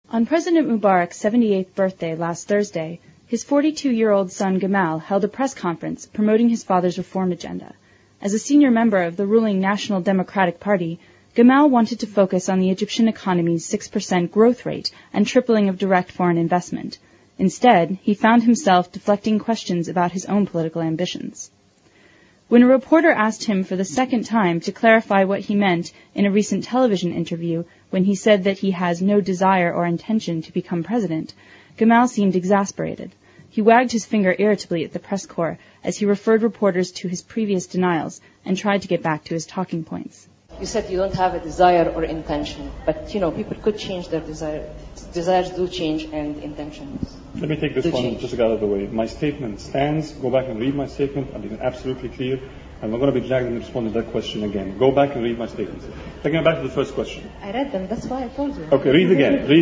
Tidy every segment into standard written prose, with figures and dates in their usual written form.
On President Mubarak's 78th birthday last Thursday, his 42-year-old son Gamal held a press conference promoting his father's reform agenda. As a senior member of the ruling National Democratic Party, Gamal wanted to focus on the Egyptian economy's 6% growth rate and tripling of direct foreign investment. Instead, he found himself deflecting questions about his own political ambitions. When a reporter asked him for the second time to clarify what he meant in a recent television interview when he said that he has no desire or intention to become president, Gamal seemed exasperated. He wagged his finger irritably at the press corps as he referred reporters to his previous denials and tried to get back to his talking points. You said you don't have a desire or intention, but, people could change their desire. Desires do change and intentions. Let me take this one just out of the way. My statement stands. Go back and read my statement. I've been absolutely clear. I'm not going to be dragged and respond to that question again. Go back and read my statements. Taking back to the first question. I read them. That's why I told you. Okay, read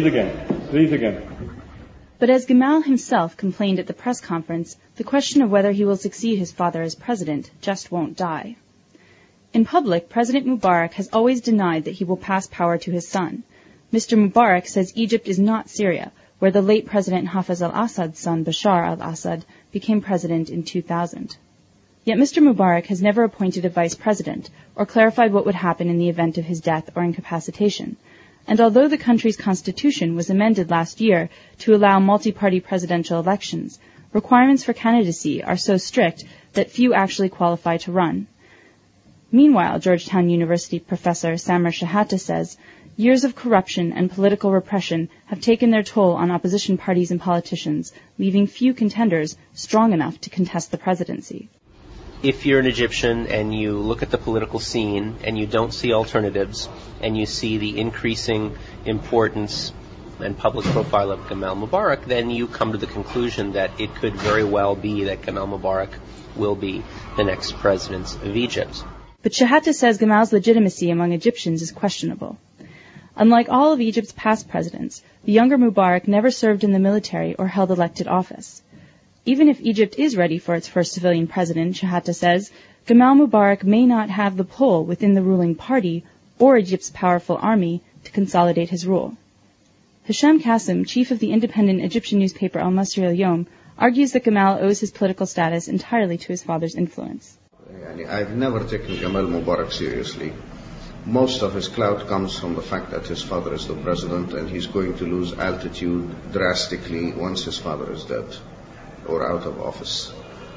again. But as Gamal himself complained at the press conference, the question of whether he will succeed his father as president just won't die. In public, President Mubarak has always denied that he will pass power to his son. Mr. Mubarak says Egypt is not Syria, where the late President Hafez al-Assad's son, Bashar al-Assad, became president in 2000. Yet Mr. Mubarak has never appointed a vice president or clarified what would happen in the event of his death or incapacitation. And although the country's constitution was amended last year to allow multi-party presidential elections, requirements for candidacy are so strict that few actually qualify to run. Meanwhile, Georgetown University professor Samer Shahata says, years of corruption and political repression have taken their toll on opposition parties and politicians, leaving few contenders strong enough to contest the presidency. If you're an Egyptian and you look at the political scene and you don't see alternatives and you see the increasing importance and public profile of Gamal Mubarak, then you come to the conclusion that it could very well be that Gamal Mubarak will be the next president of Egypt. But Shahata says Gamal's legitimacy among Egyptians is questionable. Unlike all of Egypt's past presidents, the younger Mubarak never served in the military or held elected office. Even if Egypt is ready for its first civilian president, Shahata says, Gamal Mubarak may not have the pull within the ruling party or Egypt's powerful army to consolidate his rule. Hisham Qasim, chief of the independent Egyptian newspaper Al Masri Al-Yawm, argues that Gamal owes his political status entirely to his father's influence. I've never taken Gamal Mubarak seriously. Most of his clout comes from the fact that his father is the president and he's going to lose altitude drastically once his father is dead or out of office.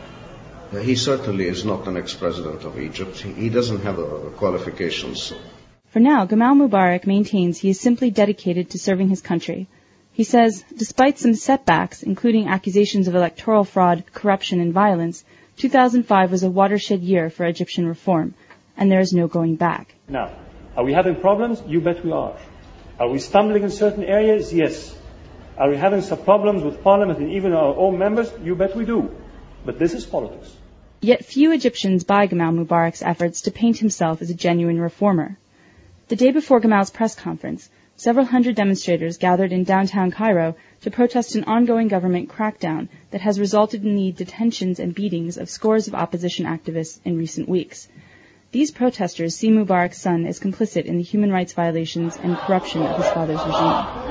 He certainly is not the next president of Egypt. He doesn't have the qualifications. For now, Gamal Mubarak maintains he is simply dedicated to serving his country. He says, despite some setbacks, including accusations of electoral fraud, corruption, and violence, 2005 was a watershed year for Egyptian reform, and there is no going back. Now, are we having problems? You bet we are. Are we stumbling in certain areas? Yes. Are we having some problems with Parliament and even our own members? You bet we do. But this is politics. Yet few Egyptians buy Gamal Mubarak's efforts to paint himself as a genuine reformer. The day before Gamal's press conference, several hundred demonstrators gathered in downtown Cairo to protest an ongoing government crackdown that has resulted in the detentions and beatings of scores of opposition activists in recent weeks. These protesters see Mubarak's son as complicit in the human rights violations and corruption of his father's regime.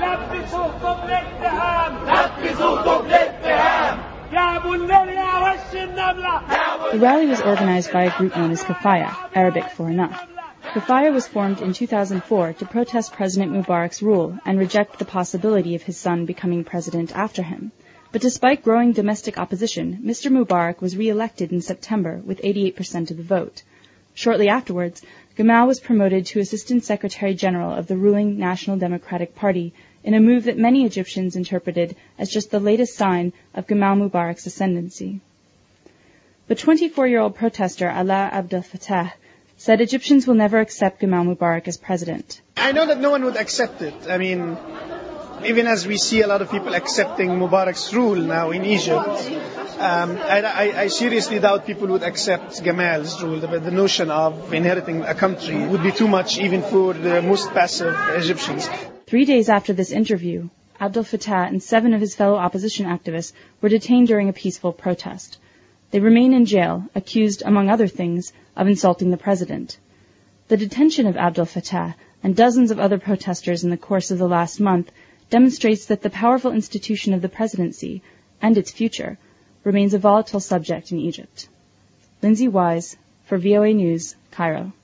The rally was organized by a group known as Kafaya, Arabic for enough. Kafaya was formed in 2004 to protest President Mubarak's rule and reject the possibility of his son becoming president after him. But despite growing domestic opposition, Mr. Mubarak was re-elected in September with 88% of the vote. Shortly afterwards, Gamal was promoted to Assistant Secretary General of the ruling National Democratic Party in a move that many Egyptians interpreted as just the latest sign of Gamal Mubarak's ascendancy. But 24-year-old protester Alaa Abdel Fattah said Egyptians will never accept Gamal Mubarak as president. I know that no one would accept it. I mean, even as we see a lot of people accepting Mubarak's rule now in Egypt, I seriously doubt people would accept Gamal's rule. The notion of inheriting a country would be too much even for the most passive Egyptians. 3 days after this interview, Abdel Fattah and 7 of his fellow opposition activists were detained during a peaceful protest. They remain in jail, accused, among other things, of insulting the president. The detention of Abdel Fattah and dozens of other protesters in the course of the last month demonstrates that the powerful institution of the presidency and its future remains a volatile subject in Egypt. Lindsay Wise, for VOA News, Cairo.